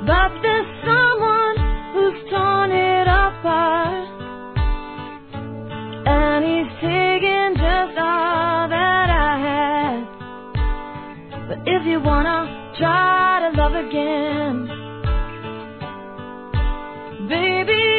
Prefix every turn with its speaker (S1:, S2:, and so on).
S1: But there's someone who's torn it apart, and he's taken just all that I had. But if you wanna try to love again, baby,